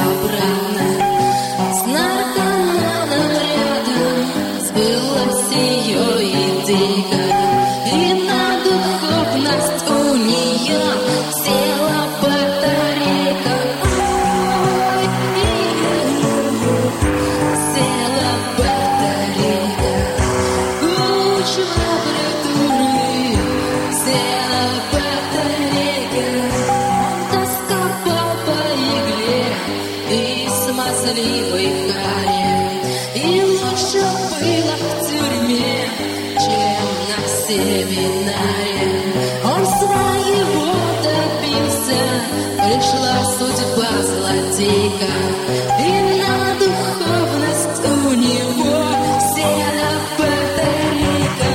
обратно. С наркоманом рядом сбылась ее идейка, и на духовность у нее села батарейка. Ой, села батарейка. Уж в лаборатории села батарейка. Он тоскопал по игле и смазливой каре, и лучше было в тюрьме, чем на семинаре. Он своего добился, пришла судьба злодейка, и на духовность у него села батарейка.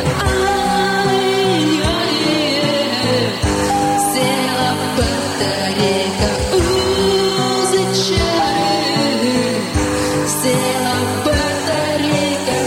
Ай-яй-яй, села батарейка. Зачем села батарейка?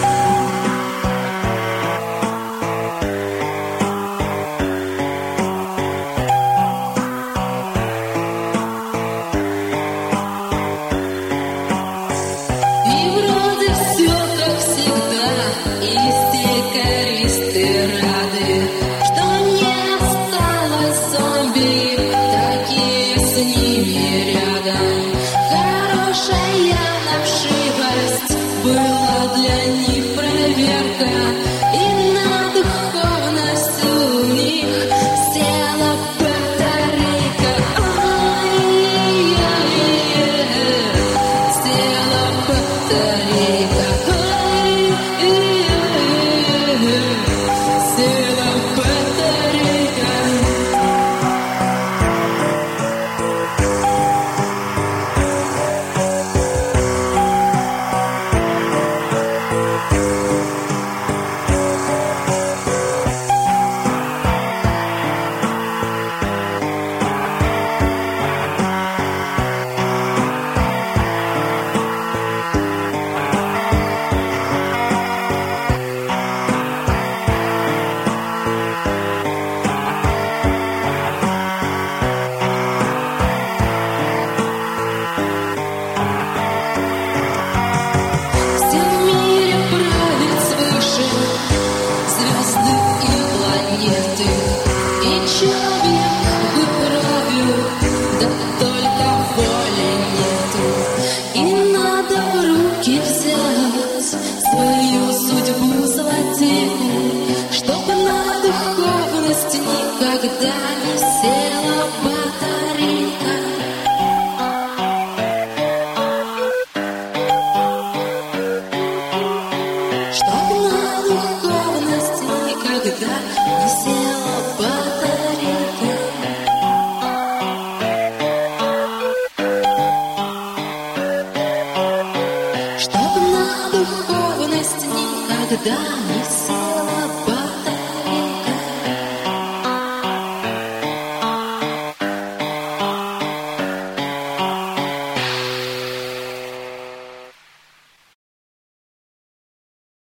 И вроде все как всегда, и стекаристы рады, что не осталось зомби, такие с ними рядом. Хорошая навшивость была для них проверка, и на духовность у них села батарейка. Ай-яй-яй, села батарейка. Ай-яй-яй, села батарейка. Человек выправил, да только воли нету. И надо в руки взять свою судьбу злодейку, чтоб на духовность никогда не села батарейка. Чтоб на духовность никогда не села батарейка. Чтоб на духовность никогда не